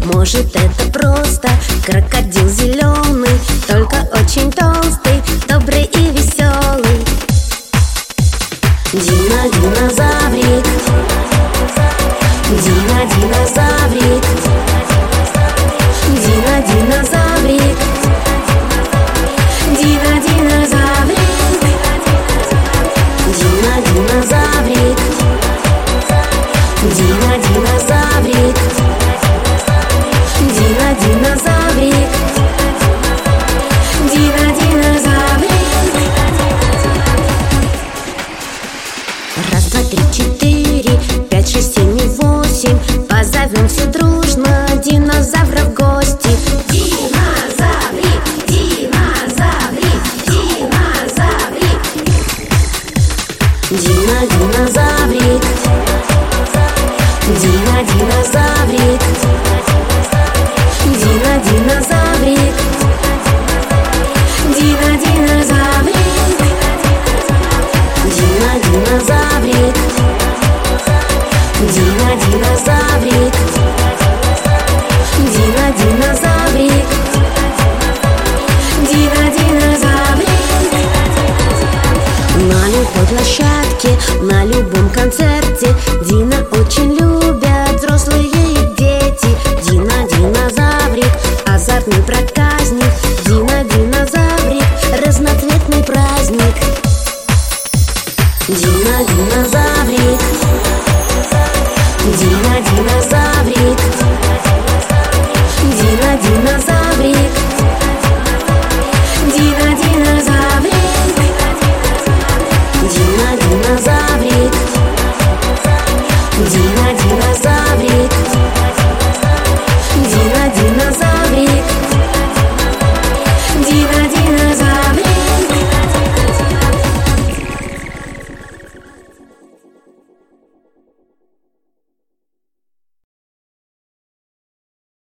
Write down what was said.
Может, это просто крокодил зеленый, только очень толстый, добрый и веселый. Дина, динозаврик, Дина, динозаврик, Дина, динозаврик, Дина, динозаврик, Дина, динозаврик, Дина, динозаврик, Дина, динозаврик, Дина, динозаврик. Раз, два, три, четыре, пять, шесть, семь и восемь. Позовем все дружно динозавров в гости. Динозаврик, динозаврик, динозаврик. Дина, динозаврик, Дина, динозаврик, Дина, динозаврик, Дина, динозаврик, Дина, динозаврик, Дина, динозаврик, Дина, динозаврик, Дина, динозаврик. На любой площадке, на любом концерте Дина очень любят взрослые и дети. Дина, динозаврик, азартный проект.